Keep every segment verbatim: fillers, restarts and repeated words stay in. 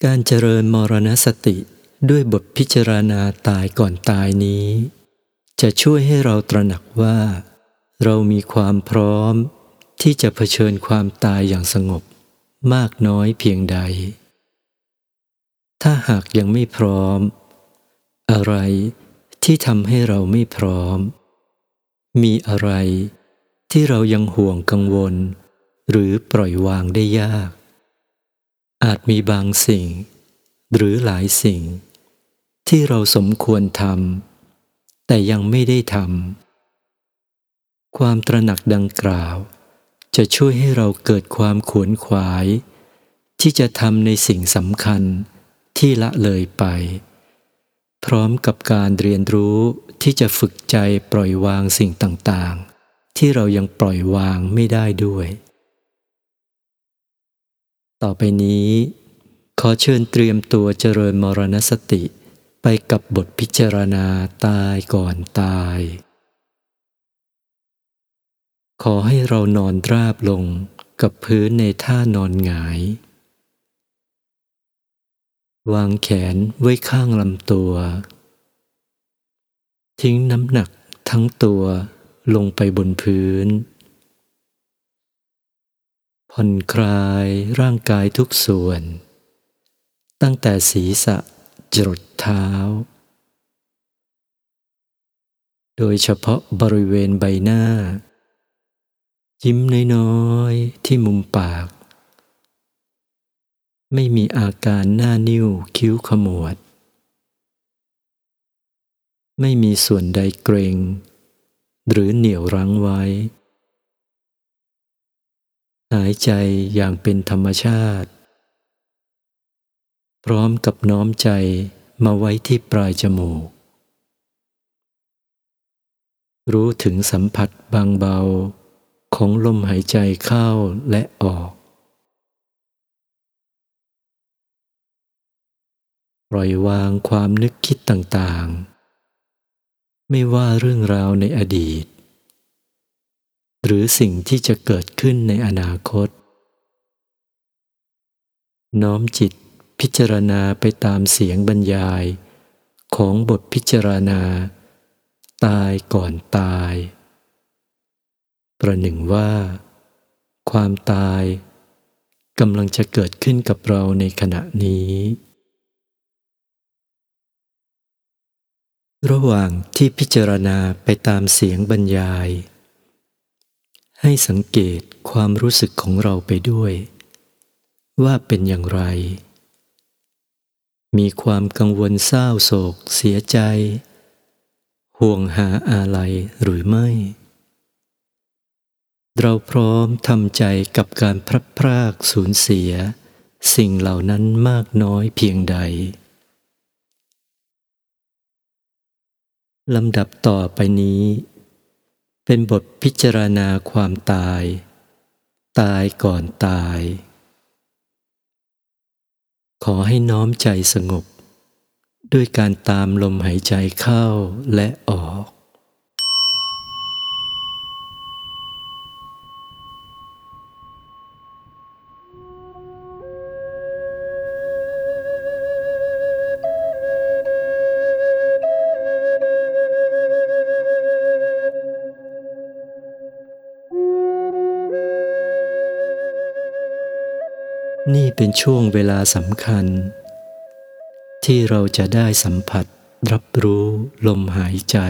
การเจริญมรณสติด้วยบทพิจารณาตายก่อนตายนี้จะช่วยให้เราตระหนักว่าเรามีความพร้อมที่จะเผชิญความตายอย่างสงบมากน้อยเพียงใดถ้าหากยังไม่พร้อมอะไรที่ทำให้เราไม่พร้อมมีอะไรที่เรายังห่วงกังวลหรือปล่อยวางได้ยากอาจมีบางสิ่งหรือหลายสิ่งที่เราสมควรทำแต่ยังไม่ได้ทำความตระหนักดังกล่าวจะช่วยให้เราเกิดความขวนขวายที่จะทำในสิ่งสำคัญที่ละเลยไปพร้อมกับการเรียนรู้ที่จะฝึกใจปล่อยวางสิ่งต่างๆที่เรายังปล่อยวางไม่ได้ด้วยต่อไปนี้ขอเชิญเตรียมตัวเจริญมรณสติไปกับบทพิจารณาตายก่อนตายขอให้เรานอนราบลงกับพื้นในท่านอนหงายวางแขนไว้ข้างลำตัวทิ้งน้ำหนักทั้งตัวลงไปบนพื้นผ่อนคลายร่างกายทุกส่วนตั้งแต่ศีรษะจรดเท้าโดยเฉพาะบริเวณใบหน้ายิ้มน้อยๆที่มุมปากไม่มีอาการหน้านิ้วคิ้วขมวดไม่มีส่วนใดเกร็งหรือเหนี่ยวรั้งไว้หายใจอย่างเป็นธรรมชาติพร้อมกับน้อมใจมาไว้ที่ปลายจมูกรู้ถึงสัมผัสบางเบาของลมหายใจเข้าและออกปล่อยวางความนึกคิดต่างๆไม่ว่าเรื่องราวในอดีตหรือสิ่งที่จะเกิดขึ้นในอนาคตน้อมจิตพิจารณาไปตามเสียงบรรยายของบทพิจารณาตายก่อนตายประหนึ่งว่าความตายกำลังจะเกิดขึ้นกับเราในขณะนี้ระหว่างที่พิจารณาไปตามเสียงบรรยายให้สังเกตความรู้สึกของเราไปด้วยว่าเป็นอย่างไรมีความกังวลเศร้าโศกเสียใจห่วงหาอะไรหรือไม่เราพร้อมทำใจกับการพลัดพรากสูญเสียสิ่งเหล่านั้นมากน้อยเพียงใดลำดับต่อไปนี้เป็นบทพิจารณาความตายตายก่อนตายขอให้น้อมใจสงบด้วยการตามลมหายใจเข้าและออกนี่เป็นช่วงเวลาสำคัญที่เราจะได้สัมผัสรับรู้ลมหายใจ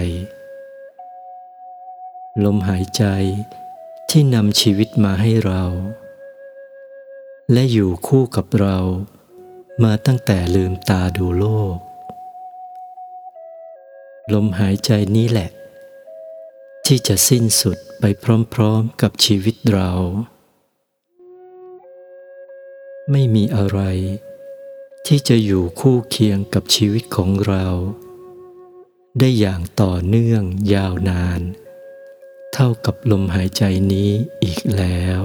ลมหายใจที่นำชีวิตมาให้เราและอยู่คู่กับเรามาตั้งแต่ลืมตาดูโลกลมหายใจนี้แหละที่จะสิ้นสุดไปพร้อมๆกับชีวิตเราไม่มีอะไรที่จะอยู่คู่เคียงกับชีวิตของเราได้อย่างต่อเนื่องยาวนานเท่ากับลมหายใจนี้อีกแล้ว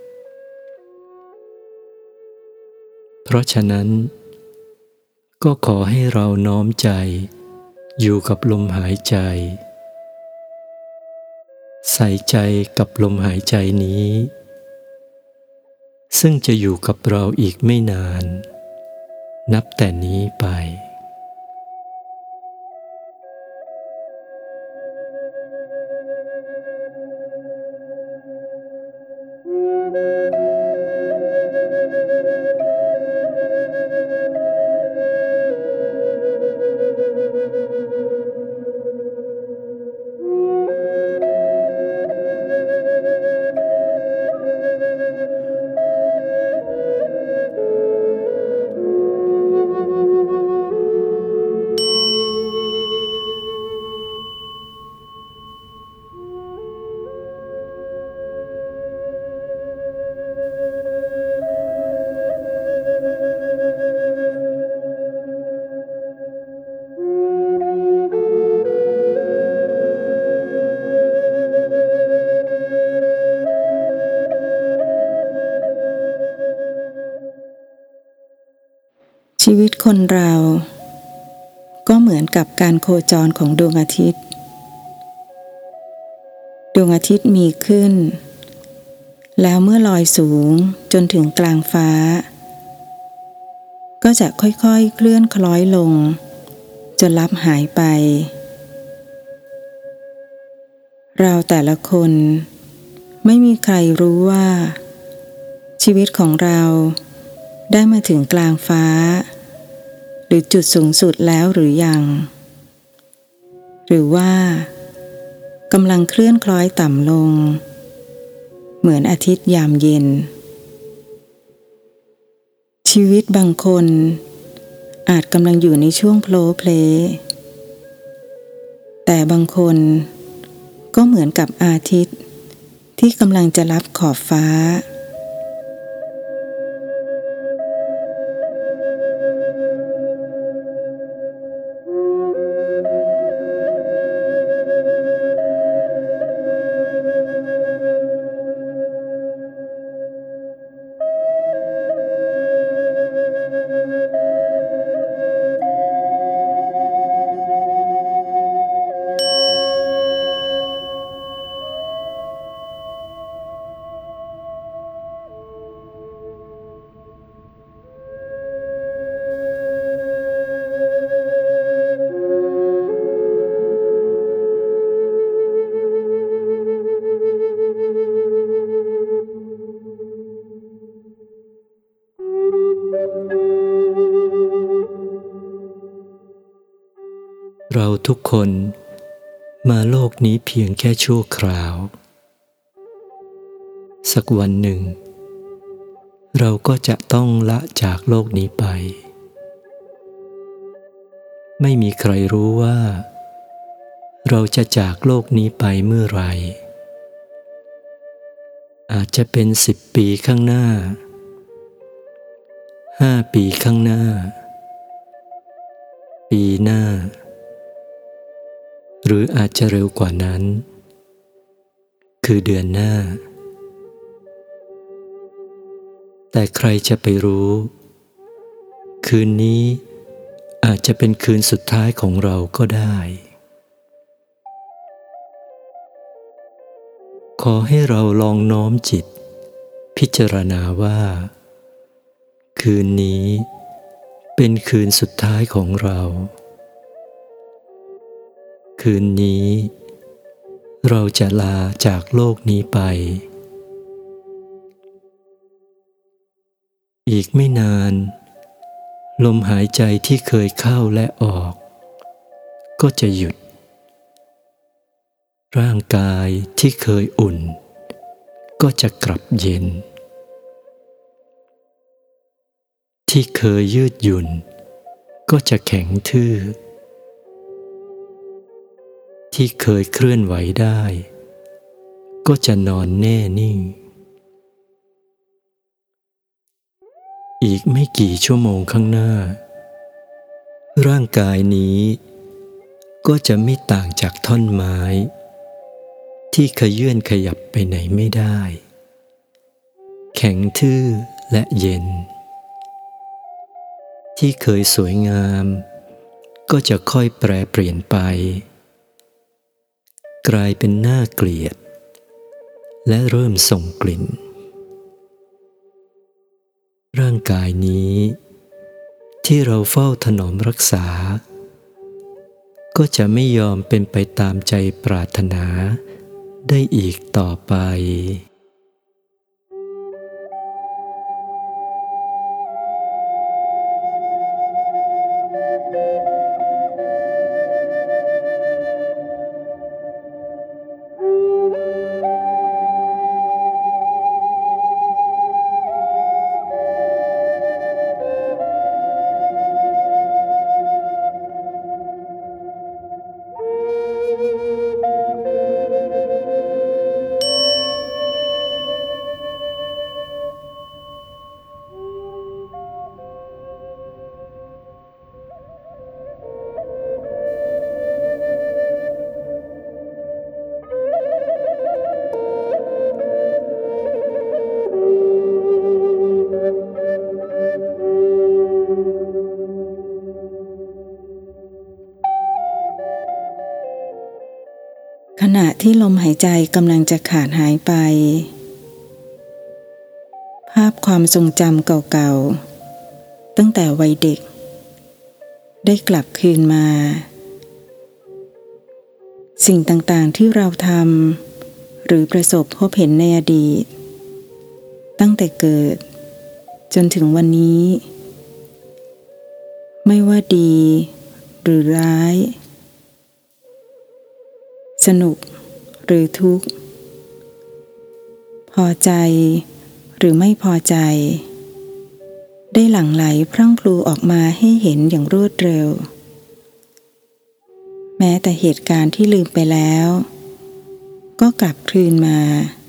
เพราะฉะนั้นก็ขอให้เราน้อมใจอยู่กับลมหายใจใส่ใจกับลมหายใจนี้ซึ่งจะอยู่กับเราอีกไม่นานนับแต่นี้ไปชีวิตคนเราก็เหมือนกับการโคจรของดวงอาทิตย์ดวงอาทิตย์มีขึ้นแล้วเมื่อลอยสูงจนถึงกลางฟ้าก็จะค่อยๆเคลื่อนคล้อยลงจนลับหายไปเราแต่ละคนไม่มีใครรู้ว่าชีวิตของเราได้มาถึงกลางฟ้าหรือจุดสูงสุดแล้วหรือยังหรือว่ากำลังเคลื่อนคล้อยต่ำลงเหมือนอาทิตย์ยามเย็นชีวิตบางคนอาจกำลังอยู่ในช่วงโผล่เพลแต่บางคนก็เหมือนกับอาทิตย์ที่กำลังจะลับขอบฟ้าเราทุกคนมาโลกนี้เพียงแค่ชั่วคราวสักวันหนึ่งเราก็จะต้องละจากโลกนี้ไปไม่มีใครรู้ว่าเราจะจากโลกนี้ไปเมื่อไหร่อาจจะเป็นสิบปีข้างหน้าห้าปีข้างหน้าปีหน้าหรืออาจจะเร็วกว่านั้นคือเดือนหน้าแต่ใครจะไปรู้คืนนี้อาจจะเป็นคืนสุดท้ายของเราก็ได้ขอให้เราลองน้อมจิตพิจารณาว่าคืนนี้เป็นคืนสุดท้ายของเราคืนนี้เราจะลาจากโลกนี้ไปอีกไม่นานลมหายใจที่เคยเข้าและออกก็จะหยุดร่างกายที่เคยอุ่นก็จะกลับเย็นที่เคยยืดหยุ่นก็จะแข็งทื่อที่เคยเคลื่อนไหวได้ก็จะนอนแน่นิ่งอีกไม่กี่ชั่วโมงข้างหน้าร่างกายนี้ก็จะไม่ต่างจากท่อนไม้ที่ขยื่นขยับไปไหนไม่ได้แข็งทื่อและเย็นที่เคยสวยงามก็จะค่อยแปรเปลี่ยนไปกลายเป็นน่าเกลียดและเริ่มส่งกลิ่นร่างกายนี้ที่เราเฝ้าถนอมรักษาก็จะไม่ยอมเป็นไปตามใจปรารถนาได้อีกต่อไปขณะที่ลมหายใจกำลังจะขาดหายไปภาพความทรงจำเก่าๆตั้งแต่วัยเด็กได้กลับคืนมาสิ่งต่างๆที่เราทำหรือประสบพบเห็นในอดีตตั้งแต่เกิดจนถึงวันนี้ไม่ว่าดีหรือร้ายสนุกหรือทุกข์พอใจหรือไม่พอใจได้หลั่งไหลพรั่งพรูออกมาให้เห็นอย่างรวดเร็วแม้แต่เหตุการณ์ที่ลืมไปแล้วก็กลับคืนมา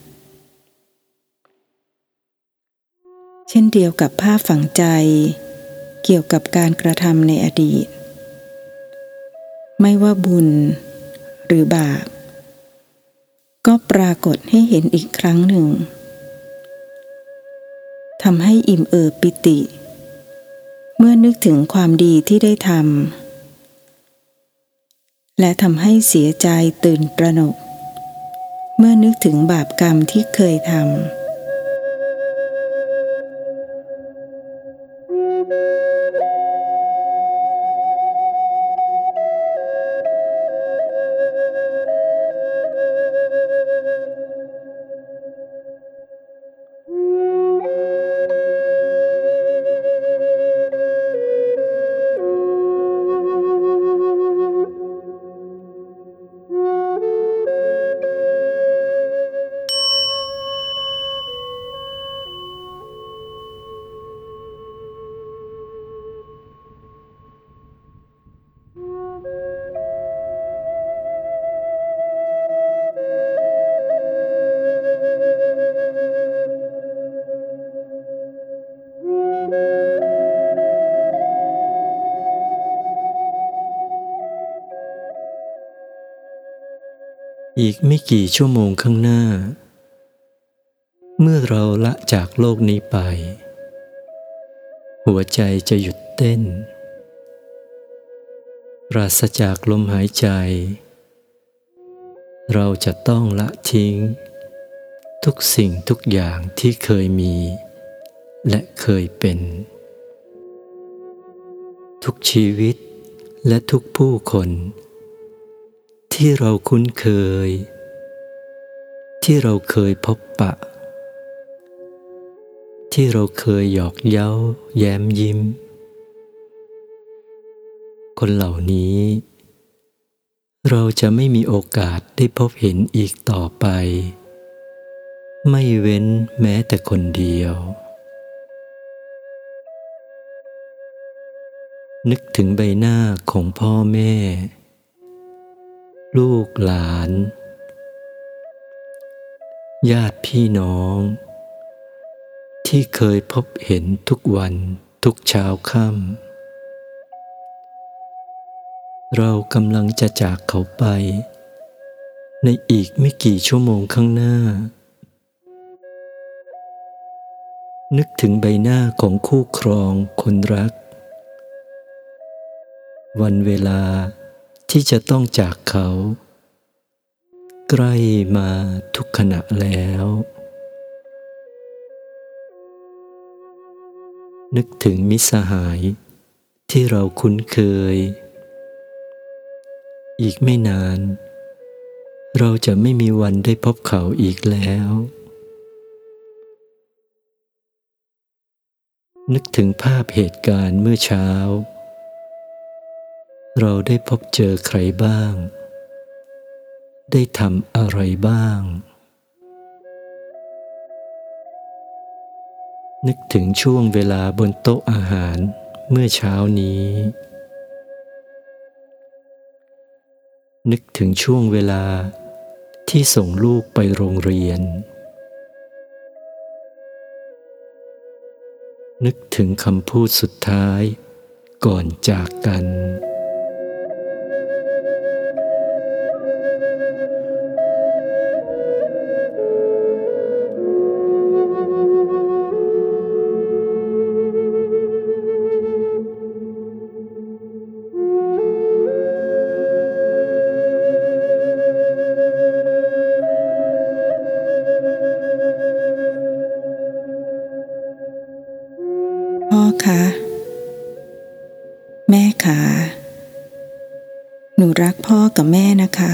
เช่นเดียวกับภาพฝังใจเกี่ยวกับการกระทำในอดีตไม่ว่าบุญหรือบาปก็ปรากฏให้เห็นอีกครั้งหนึ่งทำให้อิ่มเอิบปิติเมื่อนึกถึงความดีที่ได้ทำและทำให้เสียใจตื่นตระหนกเมื่อนึกถึงบาปกรรมที่เคยทำอีกไม่กี่ชั่วโมงข้างหน้าเมื่อเราละจากโลกนี้ไปหัวใจจะหยุดเต้นปราศจากลมหายใจเราจะต้องละทิ้งทุกสิ่งทุกอย่างที่เคยมีและเคยเป็นทุกชีวิตและทุกผู้คนที่เราคุ้นเคยที่เราเคยพบปะที่เราเคยหยอกเย้าแย้มยิ้มคนเหล่านี้เราจะไม่มีโอกาสได้พบเห็นอีกต่อไปไม่เว้นแม้แต่คนเดียวนึกถึงใบหน้าของพ่อแม่ลูกหลานญาติพี่น้องที่เคยพบเห็นทุกวันทุกเช้าค่ำเรากำลังจะจากเขาไปในอีกไม่กี่ชั่วโมงข้างหน้านึกถึงใบหน้าของคู่ครองคนรักวันเวลาที่จะต้องจากเขาใกล้มาทุกขณะแล้วนึกถึงมิตรสหายที่เราคุ้นเคยอีกไม่นานเราจะไม่มีวันได้พบเขาอีกแล้วนึกถึงภาพเหตุการณ์เมื่อเช้าเราได้พบเจอใครบ้างได้ทำอะไรบ้างนึกถึงช่วงเวลาบนโต๊ะอาหารเมื่อเช้านี้นึกถึงช่วงเวลาที่ส่งลูกไปโรงเรียนนึกถึงคำพูดสุดท้ายก่อนจากกันพ่อคะแม่คะหนูรักพ่อกับแม่นะคะ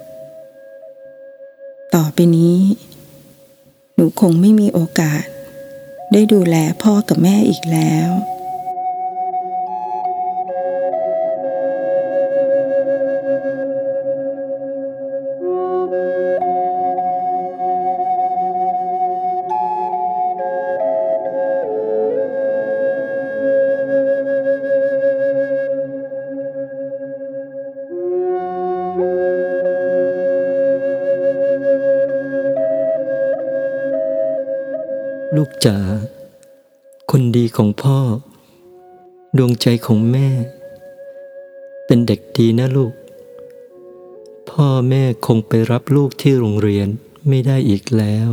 ต่อไปนี้หนูคงไม่มีโอกาสได้ดูแลพ่อกับแม่อีกแล้วลูกจ๋าคนดีของพ่อดวงใจของแม่เป็นเด็กดีนะลูกพ่อแม่คงไปรับลูกที่โรงเรียนไม่ได้อีกแล้ว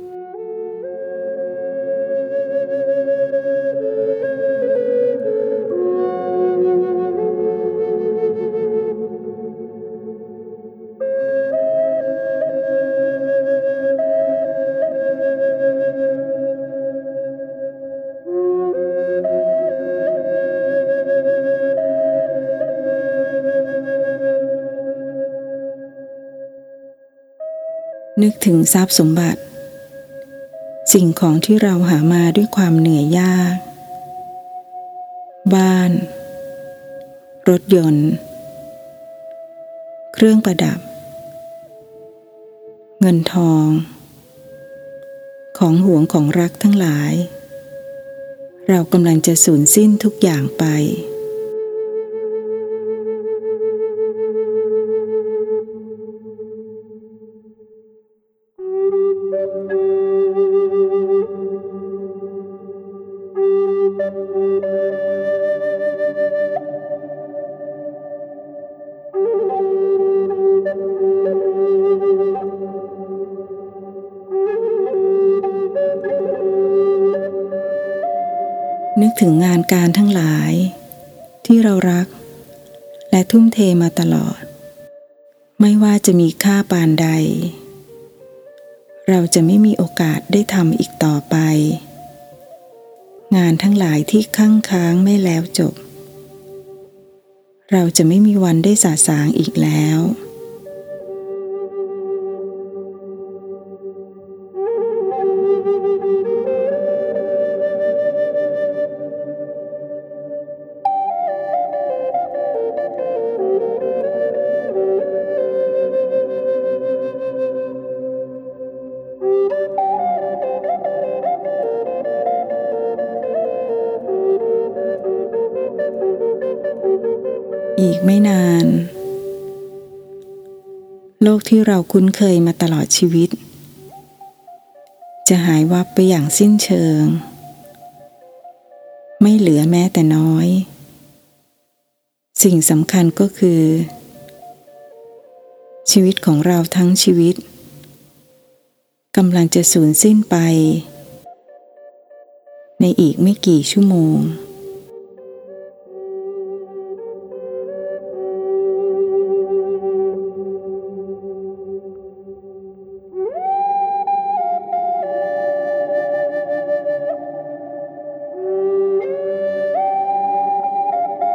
นึกถึงทรัพย์สมบัติสิ่งของที่เราหามาด้วยความเหนื่อยยากบ้านรถยนต์เครื่องประดับเงินทองของหวงของรักทั้งหลายเรากำลังจะสูญสิ้นทุกอย่างไปนึกถึงงานการทั้งหลายที่เรารักและทุ่มเทมาตลอดไม่ว่าจะมีค่าปานใดเราจะไม่มีโอกาสได้ทำอีกต่อไปงานทั้งหลายที่ค้างค้างไม่แล้วจบเราจะไม่มีวันได้สะสางอีกแล้วอีกไม่นานโลกที่เราคุ้นเคยมาตลอดชีวิตจะหายวับไปอย่างสิ้นเชิงไม่เหลือแม้แต่น้อยสิ่งสำคัญก็คือชีวิตของเราทั้งชีวิตกำลังจะสูญสิ้นไปในอีกไม่กี่ชั่วโมงพ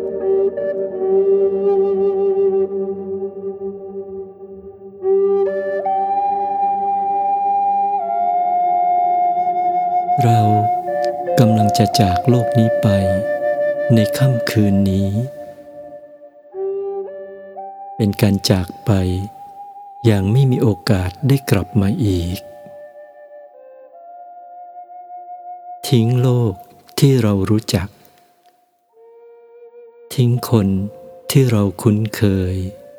เรากำลังจะจากโลกนี้ไปในค่ำคืนนี้เป็นการจากไปอย่างไม่มีโอกาสได้กลับมาอีกทิ้งโลกที่เรารู้จักทิ้งคนที่เราคุ้นเคย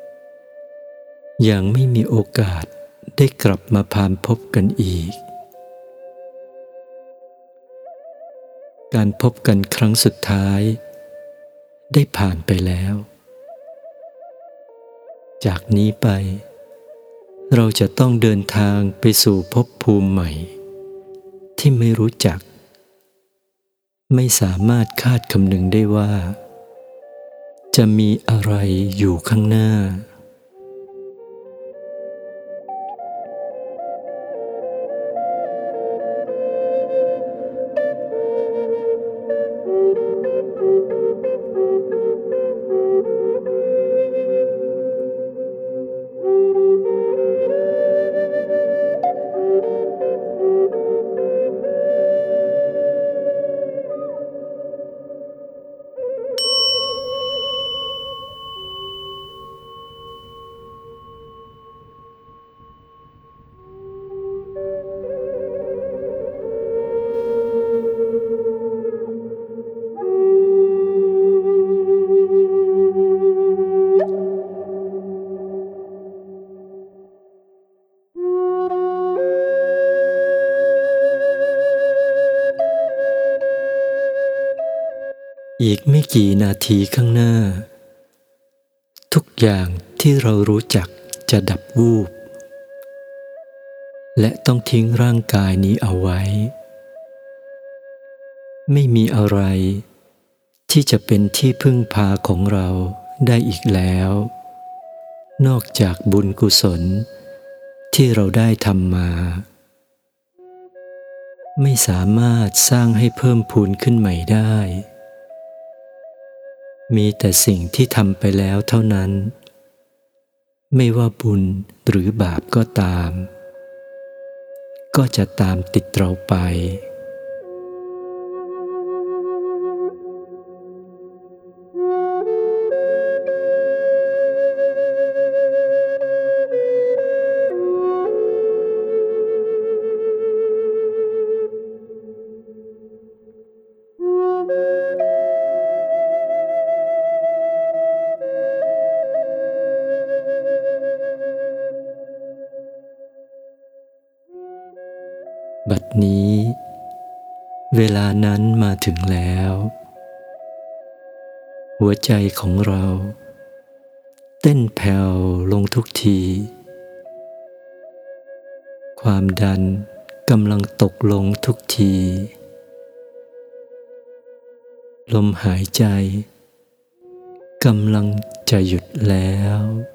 อย่างไม่มีโอกาสได้กลับมาพบพบกันอีกการพบกันครั้งสุดท้ายได้ผ่านไปแล้วจากนี้ไปเราจะต้องเดินทางไปสู่ภพภูมิใหม่ที่ไม่รู้จักไม่สามารถคาดคำนึงได้ว่าจะมีอะไรอยู่ข้างหน้าอีกไม่กี่นาทีข้างหน้าทุกอย่างที่เรารู้จักจะดับวูบและต้องทิ้งร่างกายนี้เอาไว้ไม่มีอะไรที่จะเป็นที่พึ่งพาของเราได้อีกแล้วนอกจากบุญกุศลที่เราได้ทำมาไม่สามารถสร้างให้เพิ่มพูนขึ้นใหม่ได้มีแต่สิ่งที่ทำไปแล้วเท่านั้นไม่ว่าบุญหรือบาปก็ตามก็จะตามติดเราไปบัดนี้เวลานั้นมาถึงแล้วหัวใจของเราเต้นแผ่วลงทุกทีความดันกำลังตกลงทุกทีลมหายใจกำลังจะหยุดแล้ว